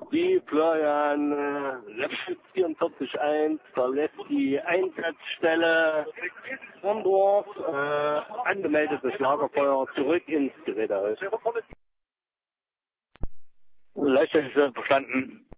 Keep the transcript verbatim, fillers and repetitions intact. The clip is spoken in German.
Die Florian äh, Lepschitz vierundvierzig eins verlässt die Einsatzstelle Homburg, äh, angemeldetes Lagerfeuer zurück ins Gerätehaus. Leichter verstanden.